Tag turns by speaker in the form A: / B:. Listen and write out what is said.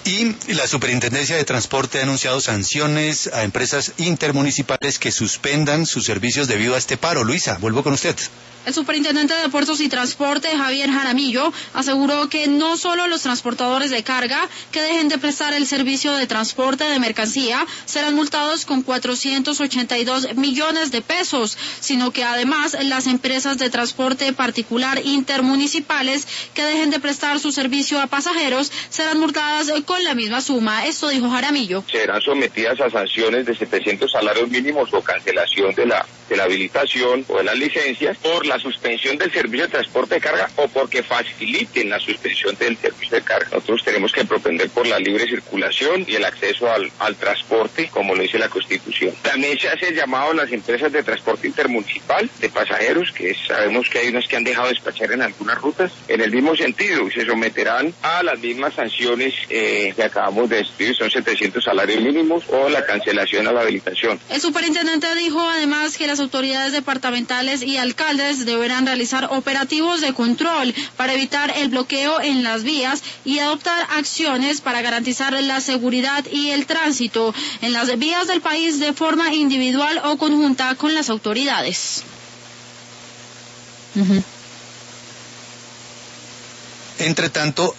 A: Y la Superintendencia de Transporte ha anunciado sanciones a empresas intermunicipales que suspendan sus servicios debido a este paro. Luisa, vuelvo con usted.
B: El superintendente de Puertos y Transporte, Javier Jaramillo, aseguró que no solo los transportadores de carga que dejen de prestar el servicio de transporte de mercancía serán multados con 482 millones de pesos, sino que además las empresas de transporte particular intermunicipales que dejen de prestar su servicio a pasajeros serán multadas con la misma suma. Esto dijo Jaramillo.
C: Serán sometidas a sanciones de 700 salarios mínimos o cancelación de la habilitación o de las licencias por la suspensión del servicio de transporte de carga o porque faciliten la suspensión del servicio de carga. Nosotros tenemos que propender por la libre circulación y el acceso al transporte, como lo dice la Constitución. También se hace el llamado a las empresas de transporte intermunicipal de pasajeros, que sabemos que hay unas que han dejado de despachar en algunas rutas, en el mismo sentido, y se someterán a las mismas sanciones que acabamos de describir, son 700 salarios mínimos o la cancelación a la habilitación.
B: El superintendente dijo además que las autoridades departamentales y alcaldes deberán realizar operativos de control para evitar el bloqueo en las vías y adoptar acciones para garantizar la seguridad y el tránsito en las vías del país de forma individual o conjunta con las autoridades.
A: Entre tanto,